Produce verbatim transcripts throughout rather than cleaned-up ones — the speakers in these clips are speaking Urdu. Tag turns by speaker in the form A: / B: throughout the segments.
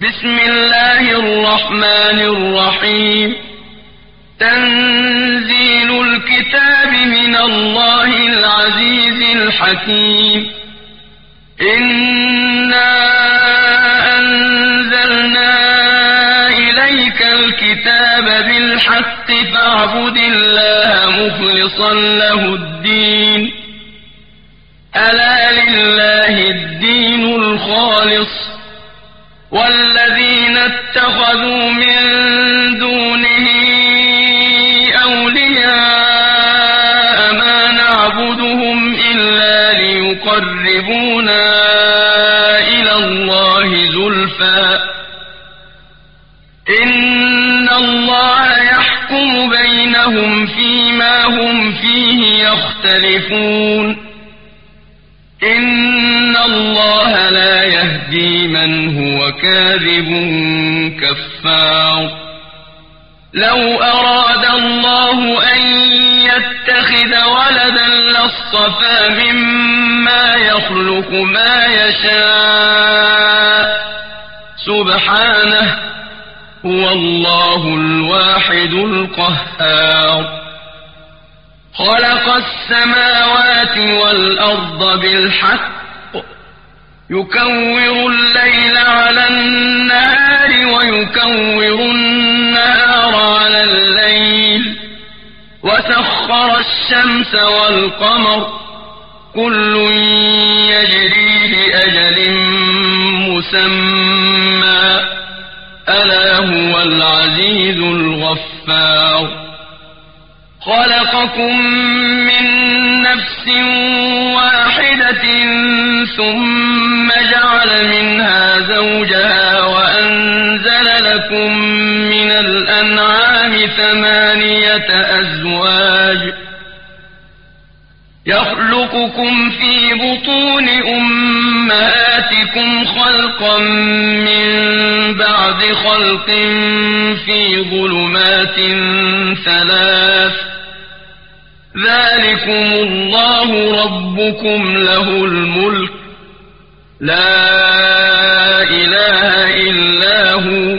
A: بسم الله الرحمن الرحيم تنزيل الكتاب من الله العزيز الحكيم إنا أنزلنا إليك الكتاب بالحق فاعبد الله مخلصا له الدين ألا لله الدين الخالص والذين اتخذوا من دونه أولياء ما نعبدهم إلا ليقربونا إلى الله زلفى إن الله يحكم بينهم فيما هم فيه يختلفون إن الله لا يهدي من هو كاذب كفار لو أراد الله أن يتخذ ولدا لاصطفى مما يخلق ما يشاء سبحانه هو الله الواحد القهار خلق السماوات والأرض بالحق يكور الليل على النهار ويكور النهار على الليل وسخر الشمس والقمر كل يجري لأجل مسمى ألا هو العزيز الغفار خلقكم من نفس واحدة ثم جعل منها زوجها وأنزل لكم من الأنعام ثمانية أزواج يخلقكم في بطون أمهاتكم خلقا من بعد خلق في ظلمات ثلاث ذلكم الله ربكم له الملك لا إله إلا هو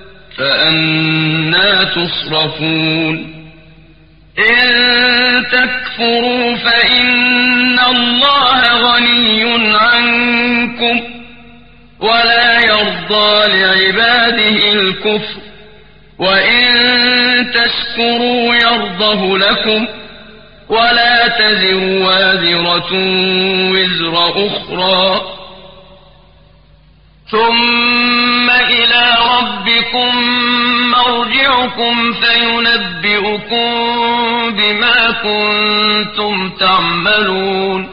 A: فأنى تصرفون إن تكفروا فإن الله غني عنكم ولا يرضى لعباده الكفر وإن تشكروا يرضه لكم ولا تزر وازرة وزر أخرى ثم إلى ربكم مرجعكم فينبئكم بما كنتم تعملون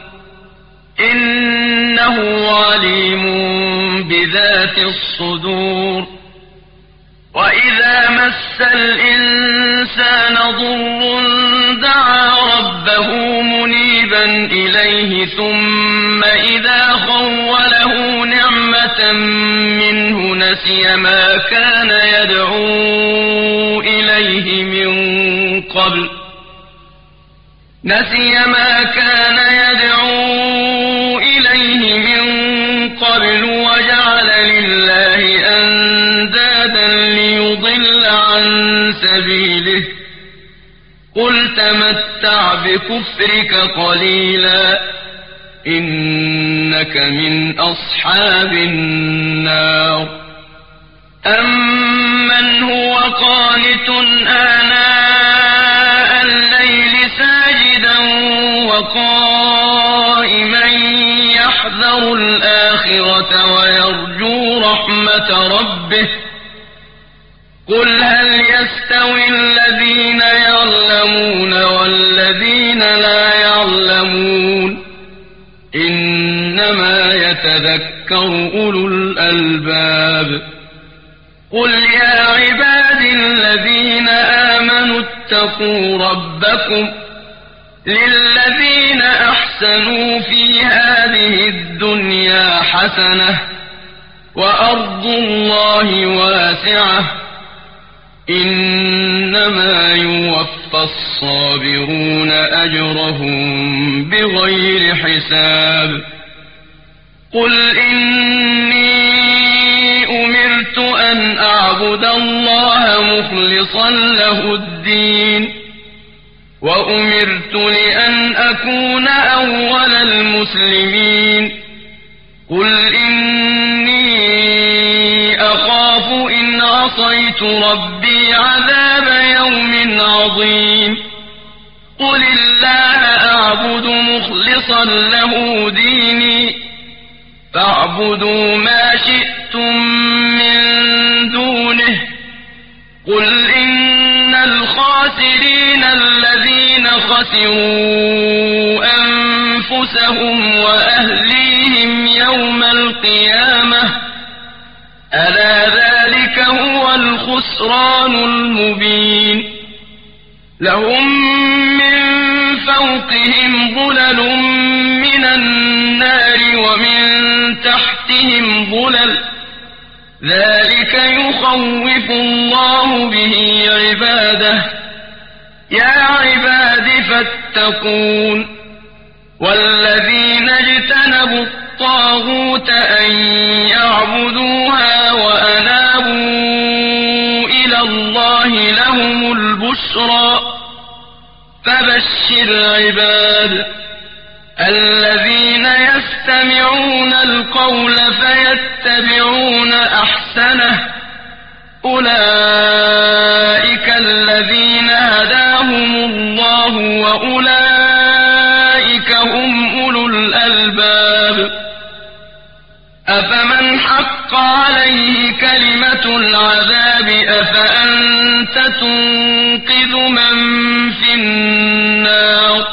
A: إنه عليم بذات الصدور وإذا مس الإنسان ضر دعا ربه منيبا إليه ثم إذا خوله نعمة منه نسي ما كان يدعو إليه من قبل نسي ما كان يدعو إليه من قبل وجعل لله أندادا ليضل عن سبيله قل تمتع بكفرك قليلا إنك من أصحاب النار أمن هو قانت آناء الليل ساجدا وقائما يحذر الآخرة ويرجو رحمة ربه قل هل يستوي الذين يعلمون والذين لا يعلمون إنما يتذكر أولو الألباب قل يا عباد الذين آمنوا اتقوا ربكم للذين أحسنوا في هذه الدنيا حسنة وأرض الله واسعة إنما يوفى الصابرون أجرهم بغير حساب قل إني أمرت أن أعبد الله مخلصا له الدين وأمرت لأن أكون أول المسلمين قل إني أخاف إن عصيت ربي عذاب يوم عظيم قل الله أعبد مخلصا له ديني فاعبدوا ما شئتم من دونه قل إن الخاسرين الذين خسروا أنفسهم وأهليهم يوم القيامة ألا ذلك هو الخسران المبين لهم من فوقهم ظلل من النار ومن تحتهم ظلل ذلك يخوف الله به عباده يا عباد فاتقون والذين اجتنبوا الطاغوت أن يعبدوها وأنابوا إلى الله لهم البشرى فبشر عباد الذين يستمعون القول فيتبعون أحسنه أولئك الذين هداهم الله وأولئك هم أولو الألباب أفمن حق عليه كلمة العذاب أفأنت تنقذ من في النار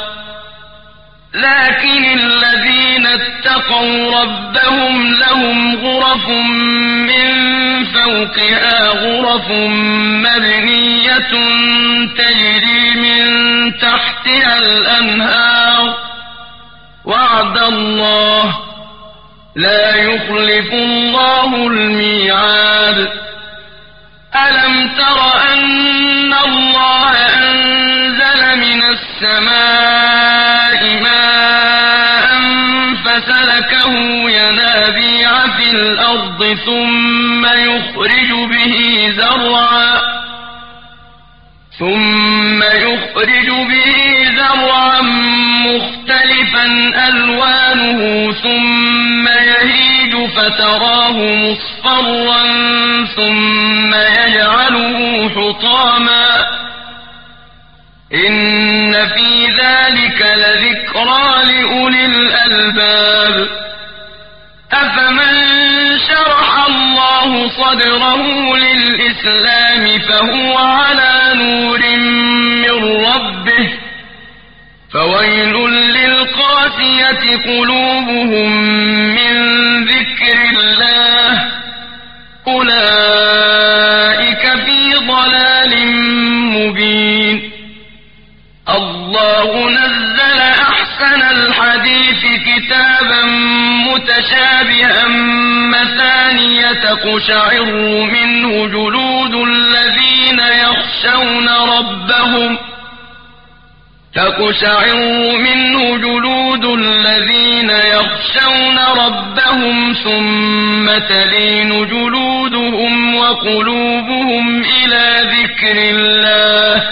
A: لكن الذين اتقوا ربهم لهم غرف من فوقها غرف مبنية تجري من تحتها الأنهار وعد الله لا يخلف الله الميعاد ألم تر أن الله أنزل من السماء ماء فسلكه ينابيع في الأرض ثم يخرج به زرعا ثم يخرج به زرعا مختلفا ألوانه ثم يهيج فتراه مصفرا ثم يجعله حطاما إن في ذلك لذكرى لأولي الألباب أفمن شرح الله صدره للإسلام فهو على نور من ربه فويل للقاسية قلوبهم من ذكر الله أولئك في ضلال مبين الله نزل أحسن الحديث كتابا متشابها مثانية تقشعر منه جلود الذين يخشون ربهم تقشعر منه جلود الذين يخشون ربهم ثم تلين جلودهم وقلوبهم إلى ذكر الله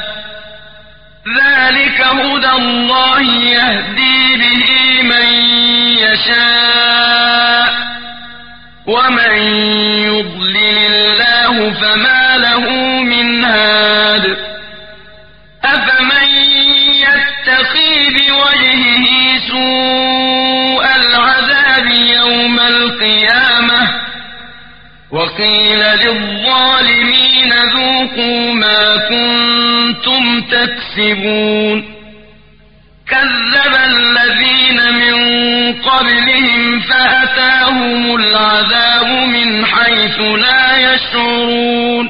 A: ذلك هدى الله يهدي به من يشاء ومن يضلل الله فما له من هاد أفمن يتقي بوجهه سوء العذاب يوم القيامة وقيل للظالمين ذوقوا ما كنتم تكسبون كذب الذين من قبلهم فأتاهم العذاب من حيث لا يشعرون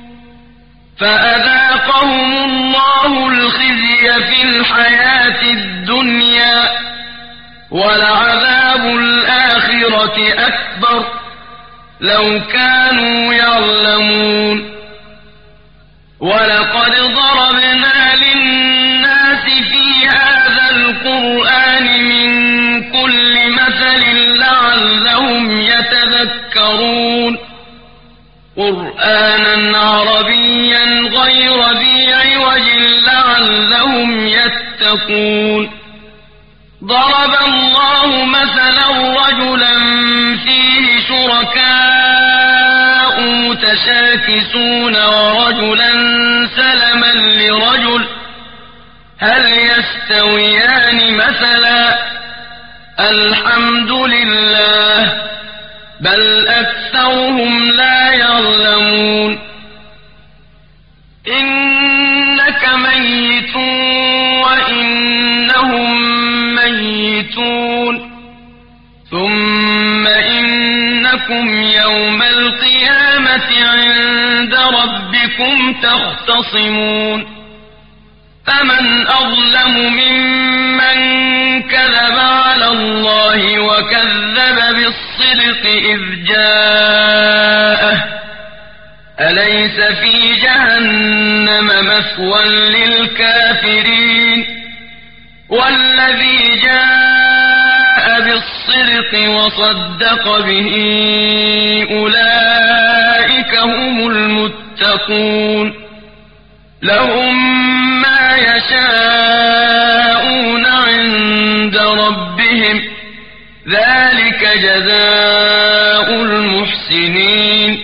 A: فأذاقهم الله الخزي في الحياة الدنيا ولعذاب الآخرة أكبر لو كانوا يعلمون ولقد ضربنا للناس في هذا القرآن من كل مثل لعلهم يتذكرون قرآنا عربيا غير ذي عوج لعلهم يتقون ضرب الله مثلا رجلا فيه شركاء متشاكسون ورجلا سلما لرجل هل يستويان مثلا الحمد لله بل أكثرهم لا يعلمون إنك ميت وإنهم ميتون ثم إنكم يوم القيامة عند ربكم تختصمون فمن أظلم ممن كذب على الله وكذب بالصدق إذ جاءه أليس في جهنم مثوى للكافرين والذي جاء بالصدق وصدق به أولئك هم المتقون لهم ما يشاءون عند ربهم ذلك جزاء المحسنين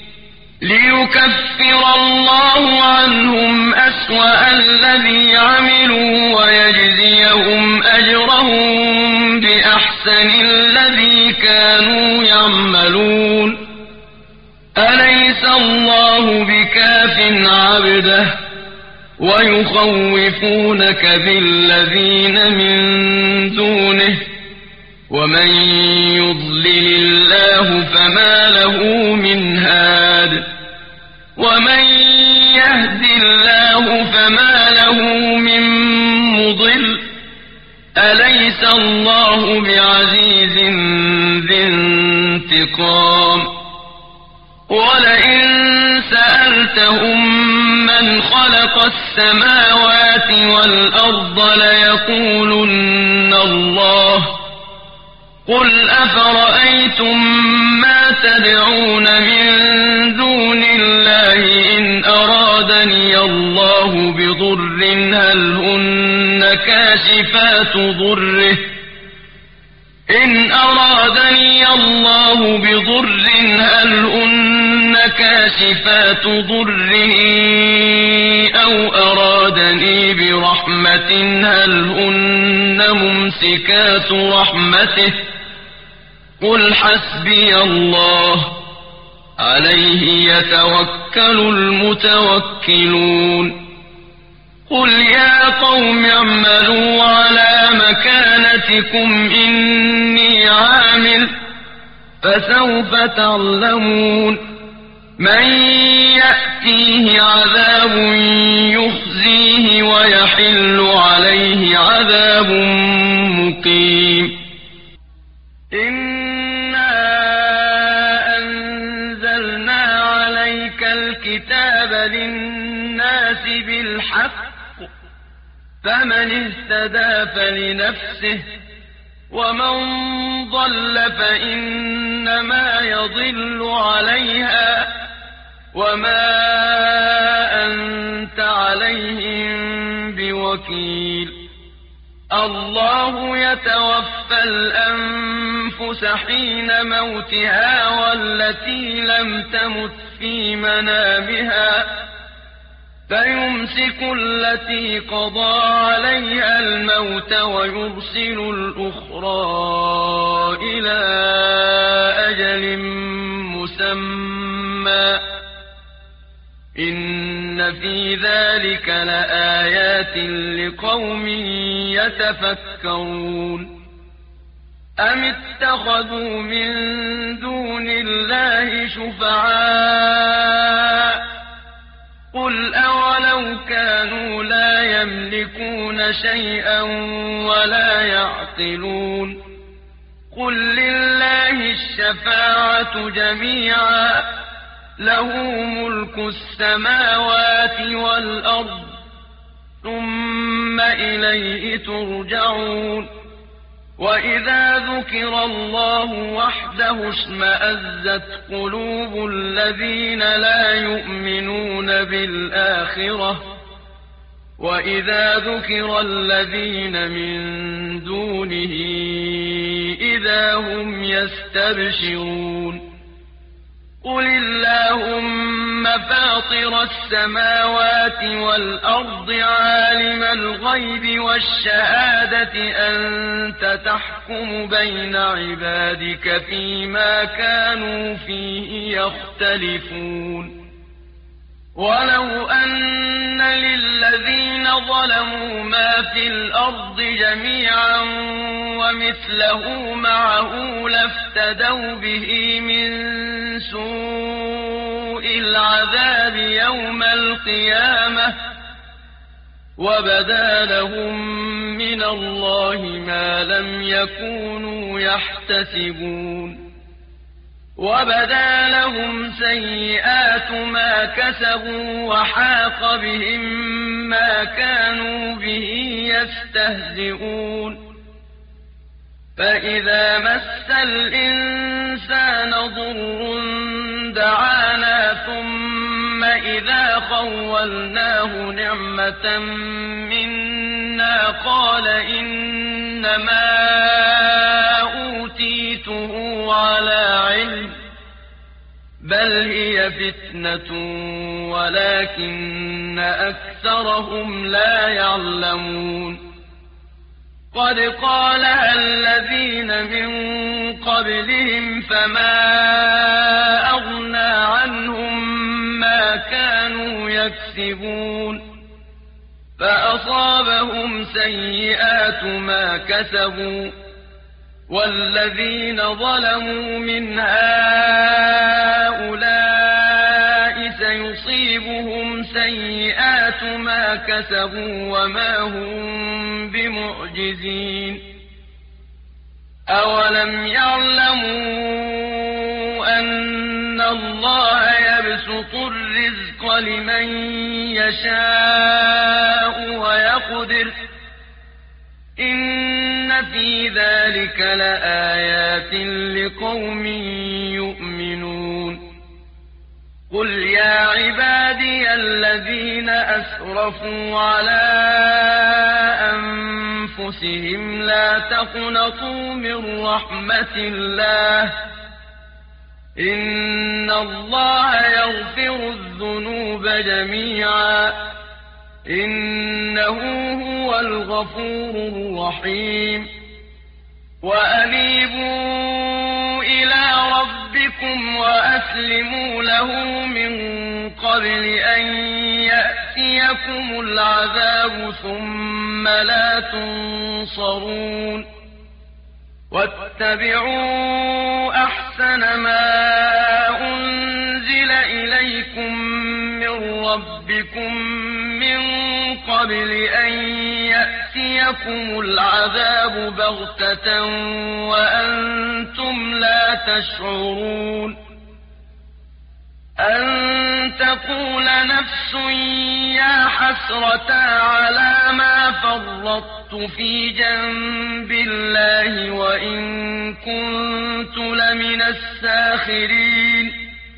A: ليكفر الله عنهم أسوأ الذي عملوا ويجزيهم أجرهم بأحسن الذي كانوا يعملون أليس الله بكاف عبده ويخوفونك بالذين من دونه ومن يضلل الله فما له من هاد ومن يهد الله فما له من مضل أليس الله بعزيز ذي انتقام ولئن سألتهم من خلق السماوات والأرض ليقولن الله قل أفرأيتم ما تدعون من دون الله إن أرادني الله بضر هل هن كاشفات ضره إن أرادني الله بضر هل هن كاشفات ضره أو أرادني برحمة هل هن ممسكات رحمته قل حسبي الله عليه يتوكل المتوكلون قل يا قوم اعملوا على مكانتكم إني عامل فسوف تعلمون من يأتيه عذاب يخزيه ويحل عليه عذاب مقيم إنا أنزلنا عليك الكتاب للناس بالحق فمن اهتدى فلنفسه ومن ضل فإنما يضل عليها وما أنت عليهم بوكيل الله يتوفى الأنفس حين موتها والتي لم تمت في منامها فيمسك التي قضى عليها الموت ويرسل الأخرى إلى أجل مسمى إن في ذلك لآيات لقوم يتفكرون أم اتخذوا من دون الله شفعاء قل أولو كانوا لا يملكون شيئا ولا يعقلون قل لله الشفاعة جميعا له ملك السماوات والأرض ثم إليه ترجعون وإذا ذكر الله وحده اشمأزت قلوب الذين لا يؤمنون بالآخرة وإذا ذكر الذين من دونه إذا هم يستبشرون قل اللهم فاطر السماوات والأرض عالم الغيب والشهادة أنت تحكم بين عبادك فيما كانوا فيه يختلفون ولو أن للذين ظلموا ما في الأرض جميعا ومثله معه لافتدوا به من سوء العذاب يوم القيامة وبدا لهم من الله ما لم يكونوا يحتسبون وبدا لهم سيئات ما كسبوا وحاق بهم ما كانوا به يستهزئون فإذا مس الإنسان ضر دعانا ثم إذا خولناه نعمة منا قال إنما أوتيته على علم بل هي فتنة ولكن أكثرهم لا يعلمون قد قالها الذين من قبلهم فما أغنى عنهم ما كانوا يكسبون فأصابهم سيئات ما كسبوا والذين ظلموا من هؤلاء سيصيبهم سيئات ما كسبوا وما هم بمعجزين أولم يعلموا أن الله يبسط الرزق لمن يشاء ويقدر إن في ذلك لآيات لقوم يؤمنون قل يا عبادي الذين أسرفوا على أنفسهم لا تقنطوا من رحمة الله إن الله يغفر الذنوب جميعا إنه هو الغفور الرحيم وأنيبوا إلى ربكم وأسلموا له من قبل أن يأتيكم العذاب ثم لا تنصرون واتبعوا أحسن ما أنزل إليكم من ربكم من قبل أن يأتيكم العذاب بغتة وأنتم لا تشعرون أن تقول نفس يا حسرة على ما فرطت في جنب الله وإن كنت لمن الساخرين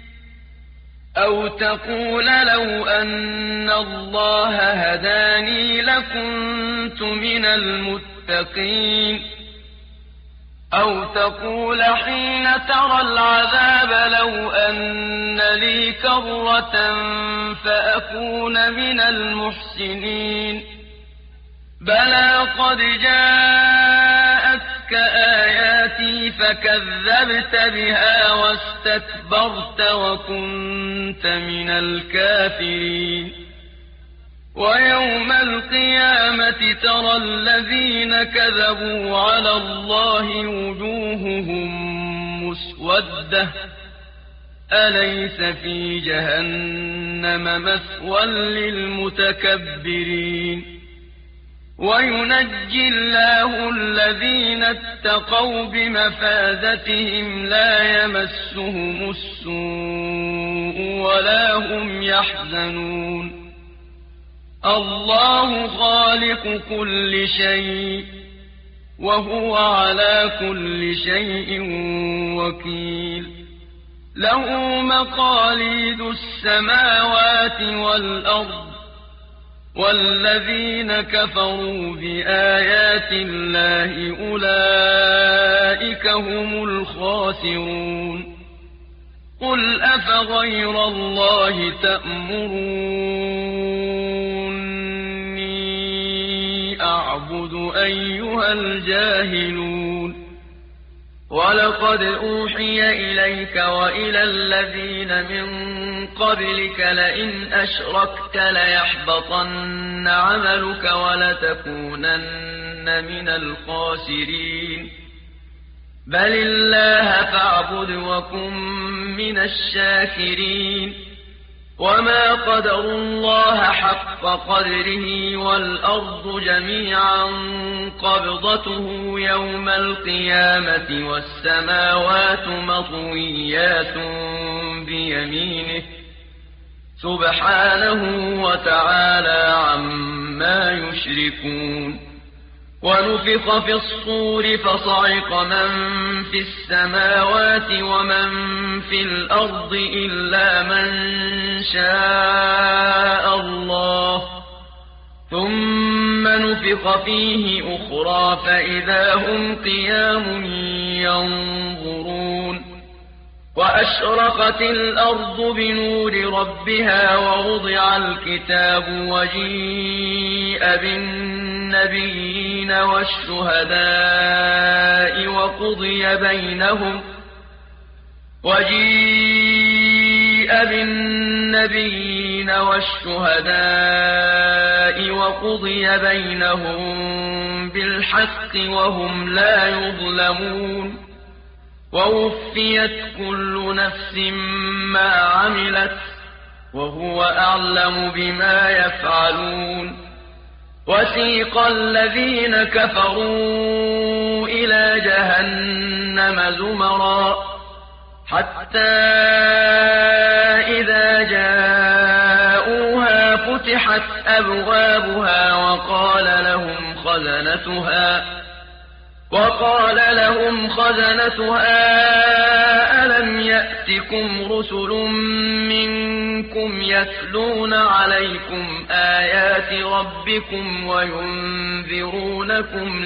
A: أو تقول لو أن الله هداني لكنت من المتقين أو تقول حين ترى العذاب لو أن لي كرة فأكون من المحسنين بلى قد جاءتك آياتي فكذبت بها واستكبرت وكنت من الكافرين ويوم القيامة ترى الذين كذبوا على الله وجوههم مسودة أليس في جهنم مثوى للمتكبرين وينجي الله الذين اتقوا بمفازتهم لا يمسهم السوء ولا هم يحزنون الله خالق كل شيء وهو على كل شيء وكيل له مقاليد السماوات والأرض والذين كفروا بآيات الله أولئك هم الخاسرون قل أفغير الله تأمروني أعبد أيها الجاهلون ولقد أوحي إليك وإلى الذين من قبلك لئن أشركت ليحبطن عملك ولتكونن من الخاسرين بل الله فاعبد وكن من الشاكرين وما قدروا الله حق قدره والأرض جميعا قبضته يوم القيامة والسماوات مطويات بيمينه سبحانه وتعالى عما يشركون ونفخ في الصور فصعق من في السماوات ومن في الأرض إلا من شاء الله ثم نفخ فيه أخرى فإذا هم قيام ينظرون وأشرقت الأرض بنور ربها ووضع الكتاب وجيء بالنبيين والشهداء وقضي بينهم وجيء بالنبيين والشهداء وقضي بينهم بالحق وهم لا يظلمون ووفيت كل نفس ما عملت وهو أعلم بما يفعلون وسيق الذين كفروا إلى جهنم زمرا حتى إذا جاءوها فتحت أبوابها وقال لهم خزنتها وقال لهم خزنتها ألم يأتكم رسل منكم يتلون عليكم آيات ربكم وينذرونكم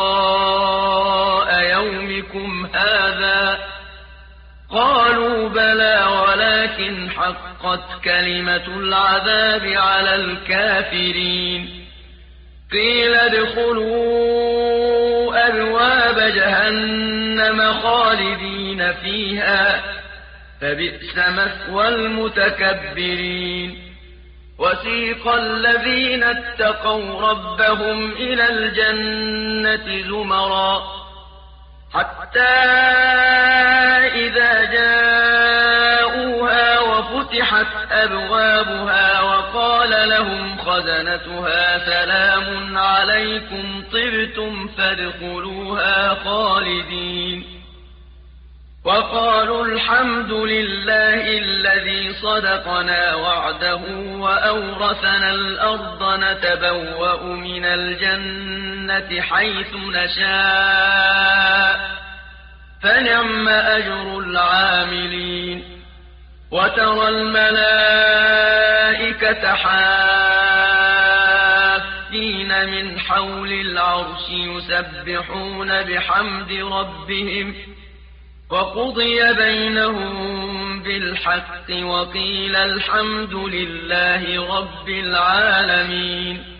A: لقاء يومكم هذا قالوا بلى ولكن حقت كلمة العذاب على الكافرين قيل ادخلوا أبواب جهنم خالدين فيها فبئس مثوى المتكبرين وسيق الذين اتقوا ربهم إلى الجنة زمرا حتى إذا جاءوها وفتحت أبوابها وقال لهم خزنتها سلام عليكم طبتم فادخلوها خالدين وقالوا الحمد لله الذي صدقنا وعده وأورثنا الأرض نتبوأ من الجنة حيث نشاء فنعم أجر العاملين وترى الملائكة حافين من حول العرش يسبحون بحمد ربهم وقضي بينهم بالحق وقيل الحمد لله رب العالمين